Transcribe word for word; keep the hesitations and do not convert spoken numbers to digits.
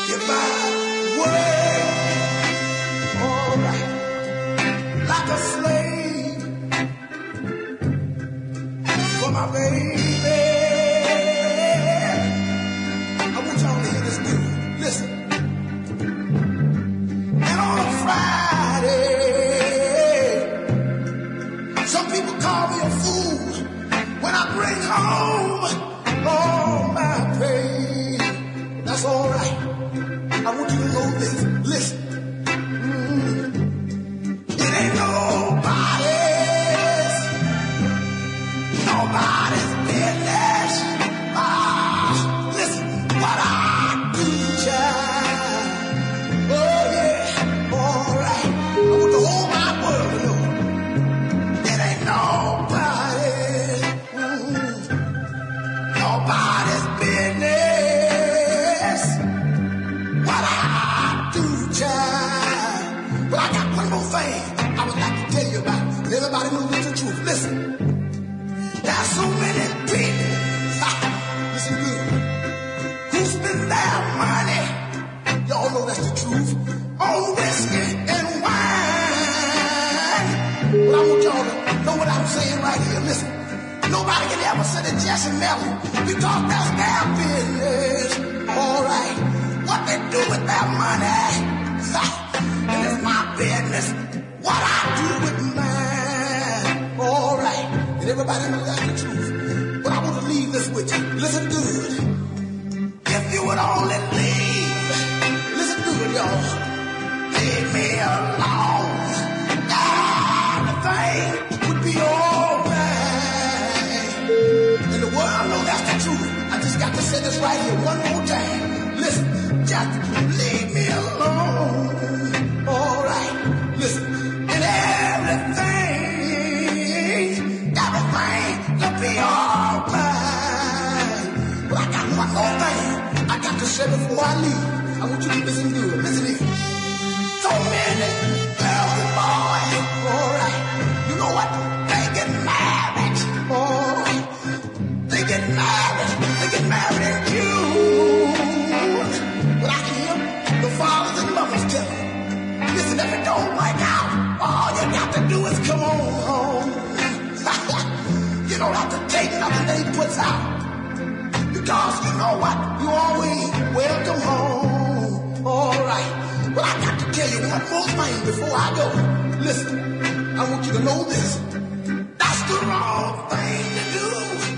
If I work, all right, like a slave for my baby, I want y'all to hear this dude. Listen. And on a Friday, some people call me a fool when I bring home all my pay. That's all right. I want you to know this. Listen. Mm. It ain't nobody's, nobody's business. Ah, listen, what I do, child. Oh, yeah, all right. I want the whole wide world to know. It ain't nobody's, mm, nobody's business. What I do, child. But I got one more thing I would like to tell you about. And everybody knows the truth. Listen. There are so many people, listen good, who spend their money, y'all know that's the truth, on whiskey and wine. But I want y'all to know what I'm saying right here. Listen. Nobody can ever say that Jesse Melton because that's their business. All right. What they do with their money, and it's my business. What I do with mine. All right. And everybody knows that's the truth. But I want to leave this with you. Listen good. If you would only leave, listen good, y'all. Leave me alone. Everything would be all right. And the world knows that's the truth. I just got to say this right here one more time. Listen, just leave me alone. All right. Listen, and everything, everything will be all right. But I got one more thing I got to say before I leave. I want you to listen good. Listen here. So many girls and boys, all right. You know what? They get married. Oh, they get married. They get married in June. But I hear the fathers and mothers tell them, listen, if it don't work out, all you got to do is come on home. You don't have to take nothing they puts out. Because you know what? You always welcome home. All right. But I got to tell you one more thing before I go. Listen, I want you to know this. That's the wrong thing to do.